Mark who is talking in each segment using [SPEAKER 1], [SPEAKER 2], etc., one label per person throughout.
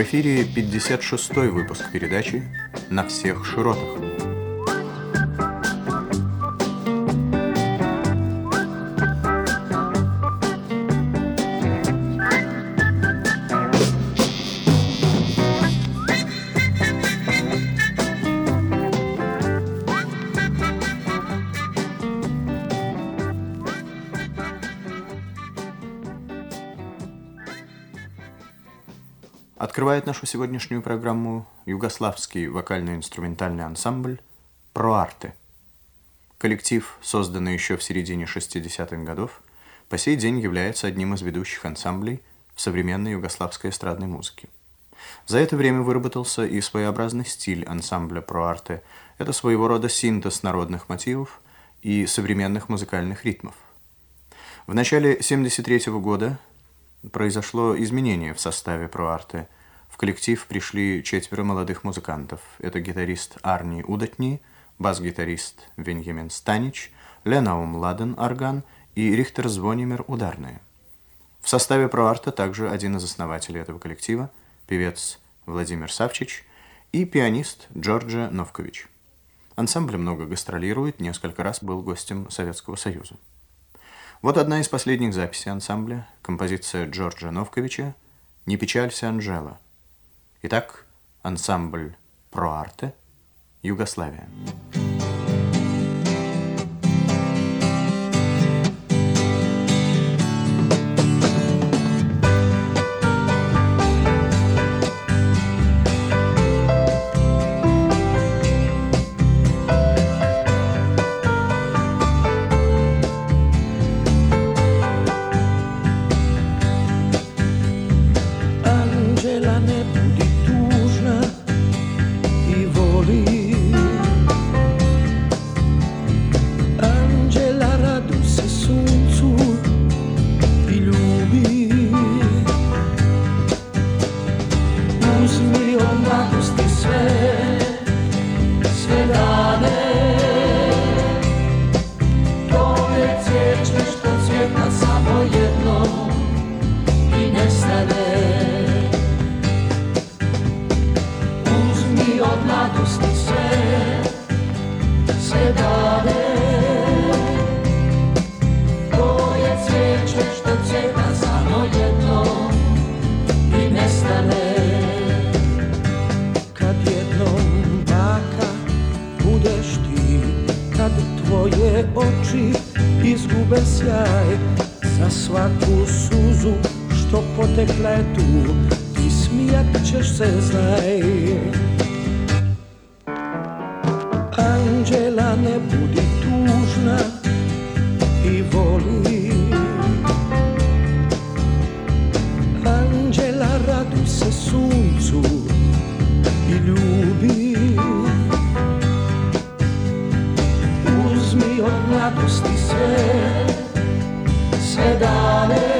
[SPEAKER 1] В эфире 56-й выпуск передачи «На всех широтах». Открывает нашу сегодняшнюю программу югославский вокально-инструментальный ансамбль «Проарте». Коллектив, созданный еще в середине 60-х годов, по сей день является одним из ведущих ансамблей в современной югославской эстрадной музыке. За это время выработался и своеобразный стиль ансамбля «Проарте». Это своего рода синтез народных мотивов и современных музыкальных ритмов. В начале 1973 года произошло изменение в составе «Проарте». В коллектив пришли 4 молодых музыкантов. Это гитарист Арни Удатни, бас-гитарист Веньямин Станич, Ленаум Ладен орган и Рихтер Звонимир ударные. В составе «Проарте» также один из основателей этого коллектива, певец Владимир Савчич и пианист Джорджа Новкович. Ансамбль много гастролирует, несколько раз был гостем Советского Союза. Вот одна из последних записей ансамбля, композиция Джорджа Новковича «Не печалься, Анжела». Итак, ансамбль «Проарте», Югославия.
[SPEAKER 2] Oči izgube sjaj, za svaku suzu što potekle tu, ti smijat ćeš se, znaj. Anđela, ne budi tužna i voli. Anđela, raduj se suncu i ljubi. Uzmi od mladosti sve dane.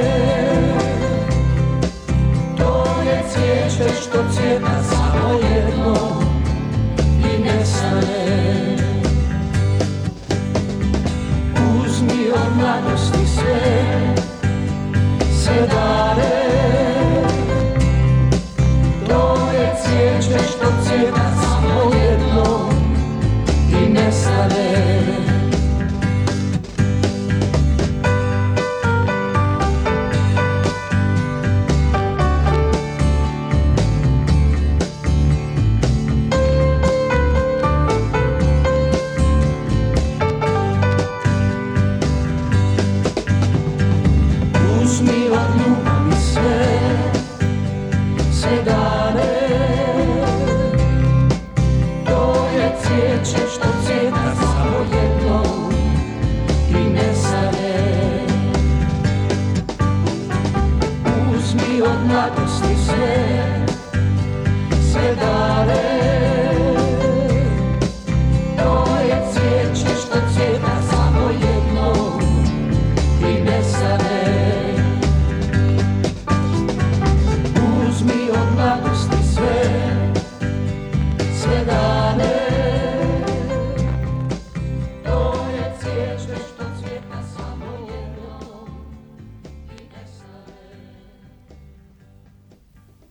[SPEAKER 2] To je cvijeće što cvjeta samo jedno i nestane. Uzmi od mladosti sve dane. To je cvijeće što cvjeta samo jedno i nestane.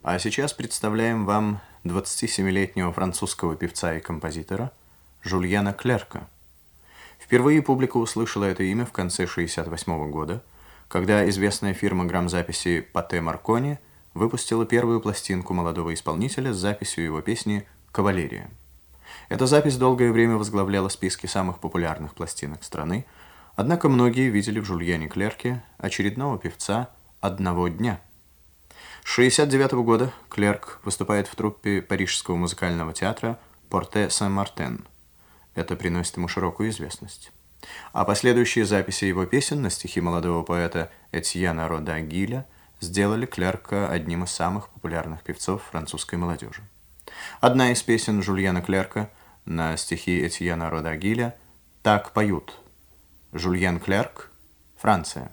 [SPEAKER 1] А сейчас представляем вам 27-летнего французского певца и композитора Жюльена Клерка. Впервые публика услышала это имя в конце 1968 года, когда известная фирма грамзаписи Патэ Маркони выпустила первую пластинку молодого исполнителя с записью его песни «Кавалерия». Эта запись долгое время возглавляла списки самых популярных пластинок страны, однако многие видели в Жюльене Клерке очередного певца одного дня. С 1969 года Клерк выступает в труппе Парижского музыкального театра «Порте Сен-Мартен». Это приносит ему широкую известность. А последующие записи его песен на стихи молодого поэта Этьена Рода Гиля сделали Клерка одним из самых популярных певцов французской молодежи. Одна из песен Жюльена Клерка на стихи Этьена Рода Гиля так поют. Жюльен Клерк, Франция.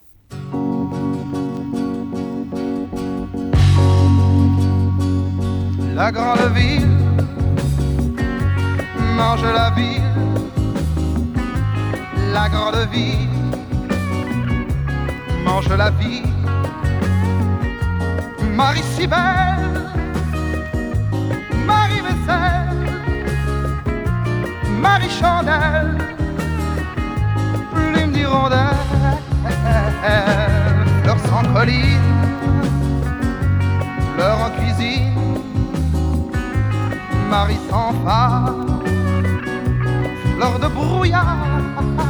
[SPEAKER 3] La grande ville mange la ville, la grande ville mange la vie. Marie si belle, Marie vaisselle, Marie chandelle, plume d'hirondelle, fleurs sans colline, fleurs en cuisine. Marie sans phare, fleur de brouillard.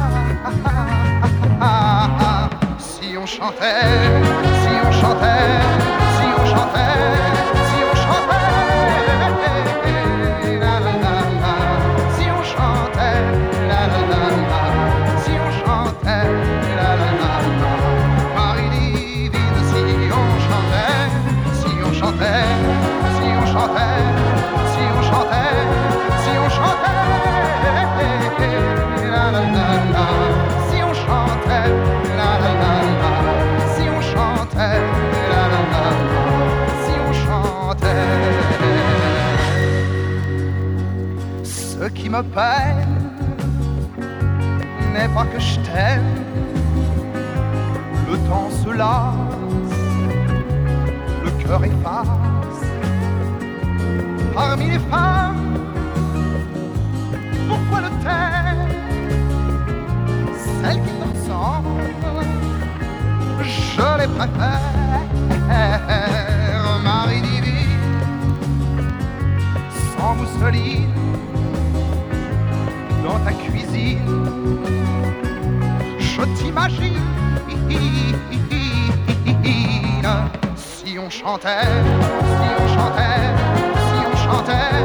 [SPEAKER 3] Si on chantait, si on chantait, si on chantait, si on chantait, la la la la. Si on chantait, la la la la. Si on chantait, la la la la. Marie divine, si on chantait, si on chantait, si on chantait. Si on chantait, la la la la. Si on chantait, la la la la. Si on chantait, la la la la. Si on chantait. Ce qui me peine n'est pas que je t'aime. Le temps se lasse, le cœur efface. Parmi les femmes, pourquoi le taire? Celles qui te ressemblent, je les préfère. Marie divine, sans mousseline, dans ta cuisine, je t'imagine. Si on chantait, si on chantait, si on chantait,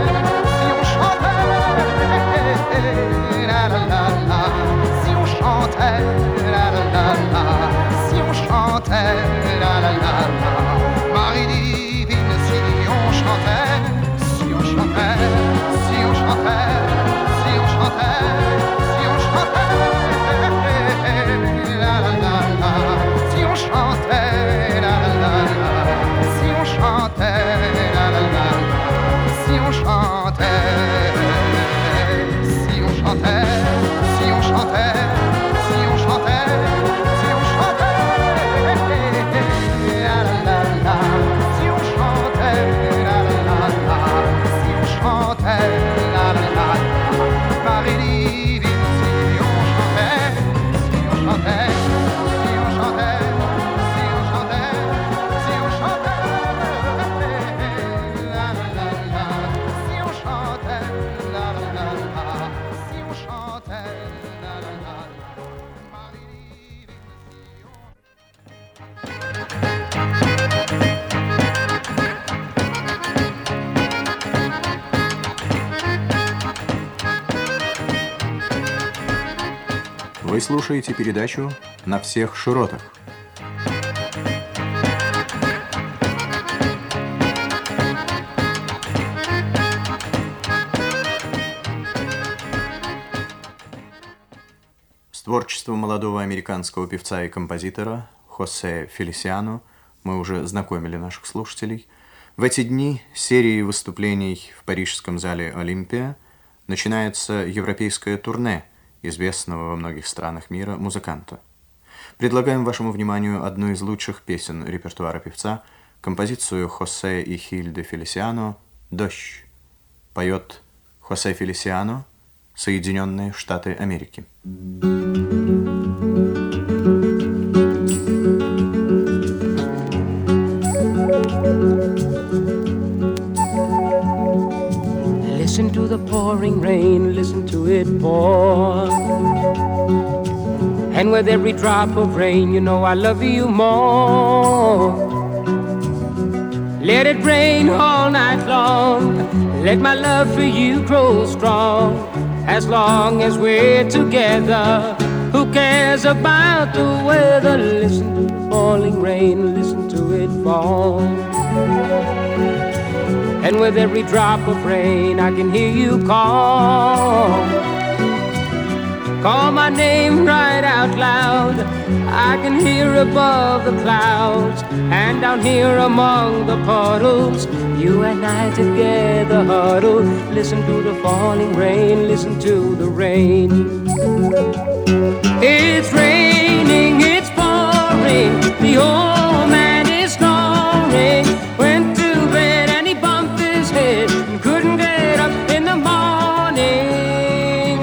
[SPEAKER 3] la la la la. Si on chantait, la la la la. Si on chantait, la la la la. Marie divine, si on chantait, si on chantait, si on chantait, si on chantait, si on chantait, la la la la. Si on chantait, la la la la. Si on chantait, la la la la. Si on chantait, si on chantait, si on chantait, si on chantait, si on chantait, la la la la. Si on chantait, la la la la. Si on chantait, la la la la. Marie divine, si on chantait, si on chantait, si on chantait, si on chantait, si on chantait, la la la la. Si on chantait, la la la la. Si on chantait, la la la la. Marie divine, si on...
[SPEAKER 1] Вы слушаете передачу «На всех широтах». С творчеством молодого американского певца и композитора Хосе Фелисиано мы уже знакомили наших слушателей. В эти дни серии выступлений в парижском зале «Олимпия» начинается европейское турне известного во многих странах мира музыканта. Предлагаем вашему вниманию одну из лучших песен репертуара певца, композицию Хосе и Хильды Фелисиано «Дождь». Поет Хосе Фелисиано, Соединенные Штаты Америки.
[SPEAKER 2] Listen to the pouring rain, listen to it pour. And with every drop of rain, you know I love you more. Let it rain all night long, let my love for you grow strong. As long as we're together, who cares about the weather? Listen to the falling rain, listen to it fall. And with every drop of rain, I can hear you call. Call my name right out loud. I can hear above the clouds, and down here among the puddles, you and I together huddle. Listen to the falling rain, listen to the rain. It's raining, it's pouring, the old man is snoring. Went to bed and he bumped his head and couldn't get up in the morning.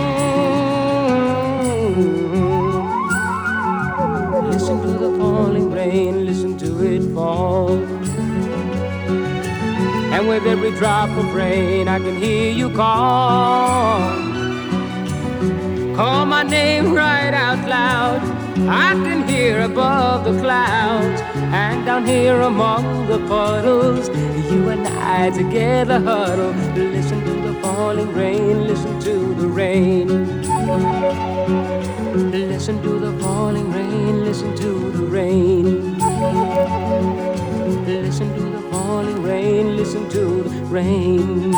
[SPEAKER 2] Listen to the falling rain, listen to it fall. And with every drop of rain, I can hear you call. Call my name right out loud. I can hear above the clouds, and down here among the puddles, you and I together huddle. Listen to the falling rain, listen to the rain. Listen to the falling rain, listen to the rain. Listen to the falling rain, listen to the rain.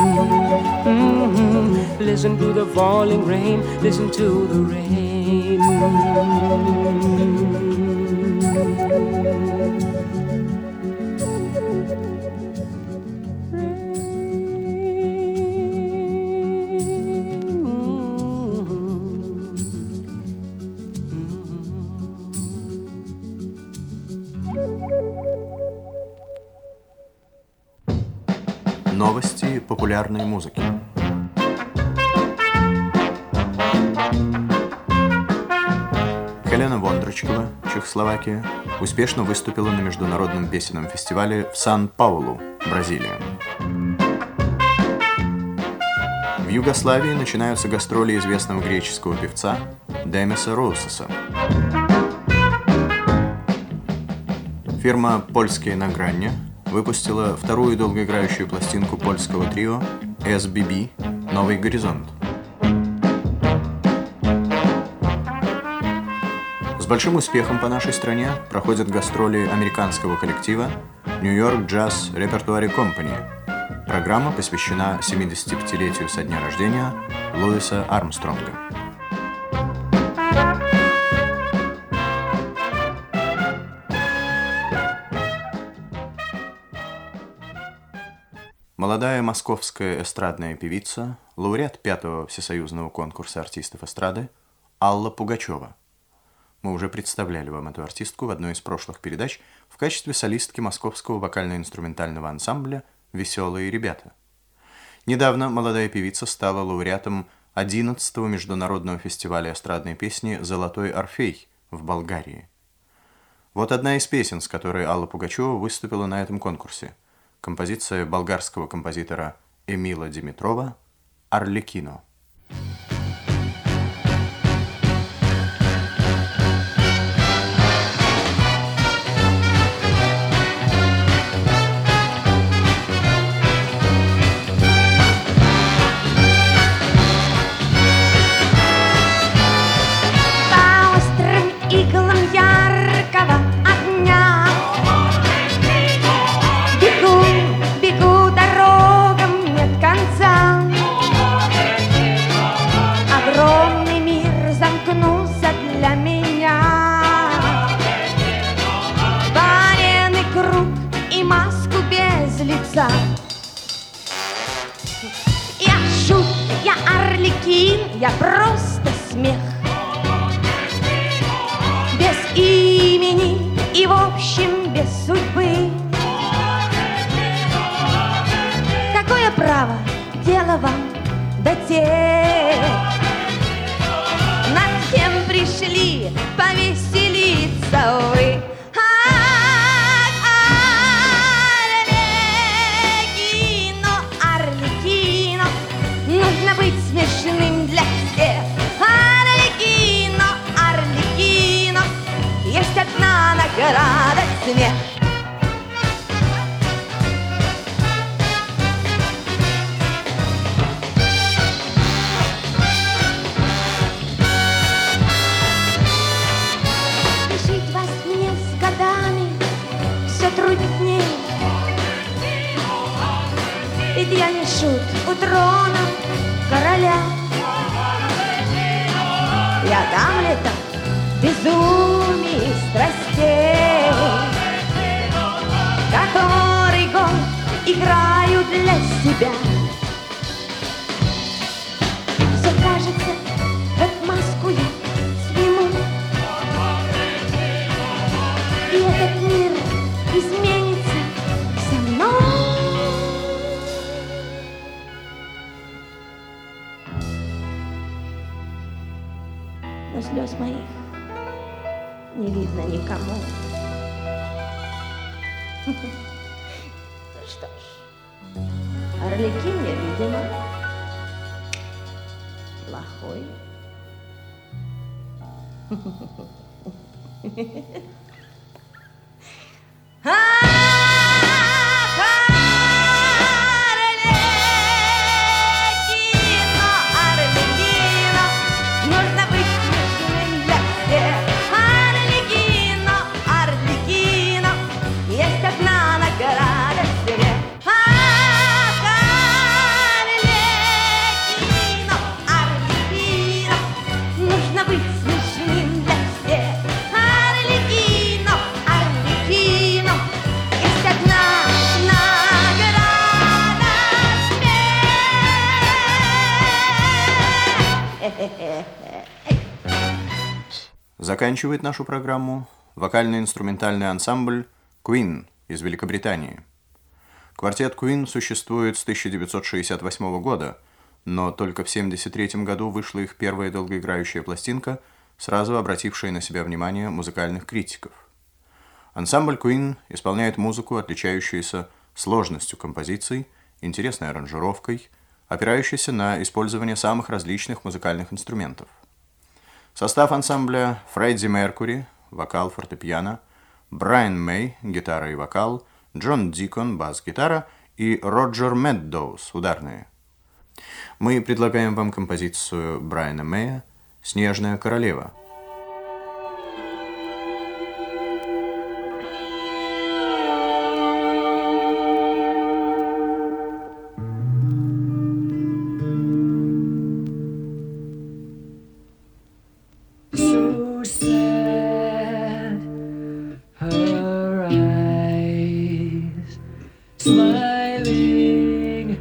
[SPEAKER 2] Listen to the falling rain, listen to the rain.
[SPEAKER 1] Новости популярной музыки. Хелена Вондрачкова, Чехословакия, успешно выступила на международном песенном фестивале в Сан-Паулу, Бразилия. В Югославии начинаются гастроли известного греческого певца Демиса Роусеса. Фирма «Польские награнья» выпустила вторую долгоиграющую пластинку польского трио SBB «Новый горизонт». С большим успехом по нашей стране проходят гастроли американского коллектива New York Jazz Repertory Company. Программа посвящена 75-летию со дня рождения Луиса Армстронга. Молодая московская эстрадная певица, лауреат 5-го всесоюзного конкурса артистов эстрады Алла Пугачева. Мы уже представляли вам эту артистку в одной из прошлых передач в качестве солистки московского вокально-инструментального ансамбля «Веселые ребята». Недавно молодая певица стала лауреатом 11-го международного фестиваля эстрадной песни «Золотой Орфей» в Болгарии. Вот одна из песен, с которой Алла Пугачева выступила на этом конкурсе. Композиция болгарского композитора Эмила Димитрова «Арлекино».
[SPEAKER 4] Я шут, я арлекин, я просто смех. Без имени и в общем без судьбы. мало вам до тех, над кем пришли повеселиться вы. Арлекино, Арлекино, нужно быть смешным для всех. Арлекино, Арлекино, есть одна награда — смех. Трудней, ведь я не шут у трона короля. Я Гамлетом безумий страстей, который год играю для себя. Все кажется, как маску я сниму, и этот мир изменится со мной. Но слез моих не видно никому. Ну что ж, Арлекин я, видимо, плохой.
[SPEAKER 1] Заканчивает нашу программу вокально-инструментальный ансамбль Queen из Великобритании. Квартет Queen существует с 1968 года, но только в 1973 году вышла их первая долгоиграющая пластинка, сразу обратившая на себя внимание музыкальных критиков. Ансамбль Queen исполняет музыку, отличающуюся сложностью композиций, интересной аранжировкой, опирающейся на использование самых различных музыкальных инструментов. Состав ансамбля: Фредди Меркури, вокал, фортепиано, Брайан Мэй, гитара и вокал, Джон Дикон, бас-гитара и Роджер Меддоуз, ударные. Мы предлагаем вам композицию Брайана Мэя «Снежная королева».
[SPEAKER 5] Smiling,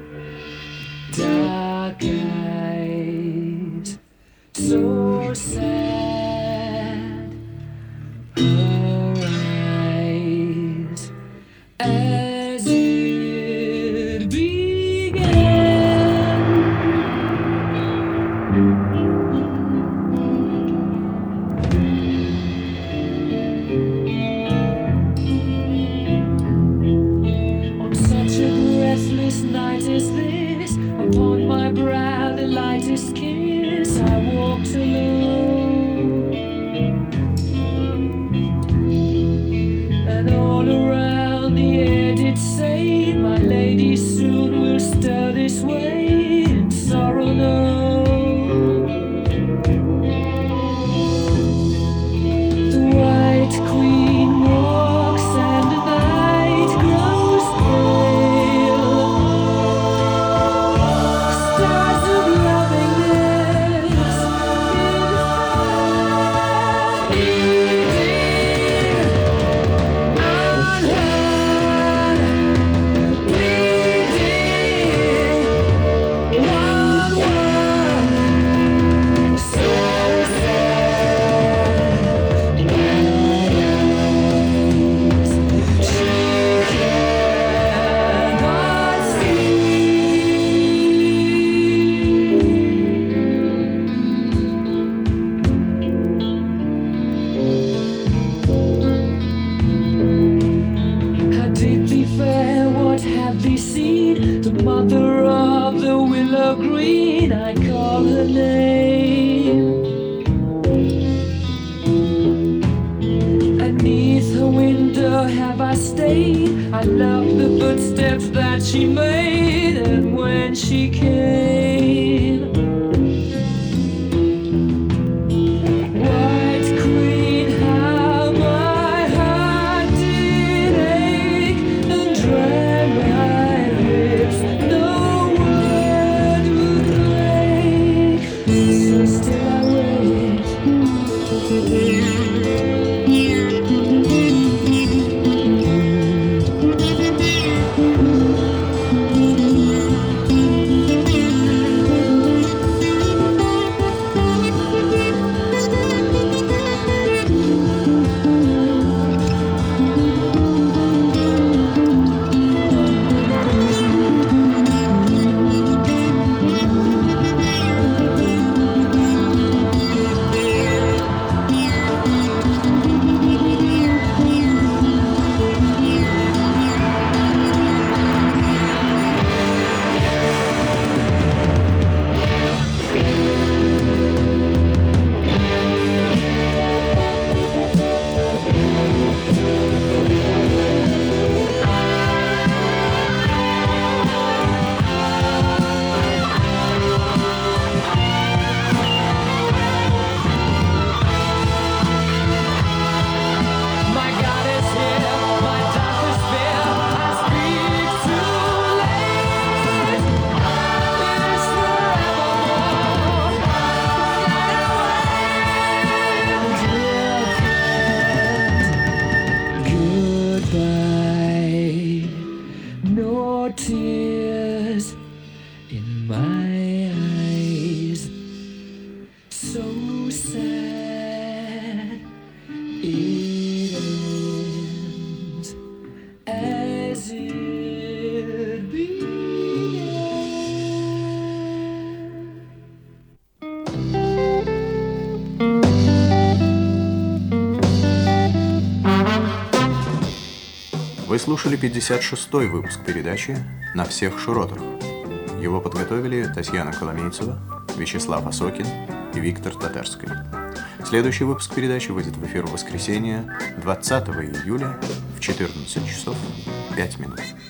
[SPEAKER 5] dark eyes, so sad. Her eyes, as it began. Night is this, upon my brow the lightest kiss. I walked alone, and all around the air did say, my lady soon will stir this way, and sorrow no. The white queen walks and the night grows pale. Stars of lovingness fading on her, bleeding one so sad. My eyes, she cannot see. stayed. I love the footsteps that she made, and when she came, White Queen, how my heart did ache and dry my lips. No word would break, so still I wait. My God is here, my darkest fear. I speak too late. It's forevermore. Goodbye. No tears in my eyes. So sad. It ends as it began.
[SPEAKER 1] Вы слушали 56-й выпуск передачи «На всех широтах». Его подготовили Татьяна Коломейцева, Вячеслав Осокин и Виктор Татарский. Следующий выпуск передачи выйдет в эфир в воскресенье 20 июля в 14 часов 5 минут.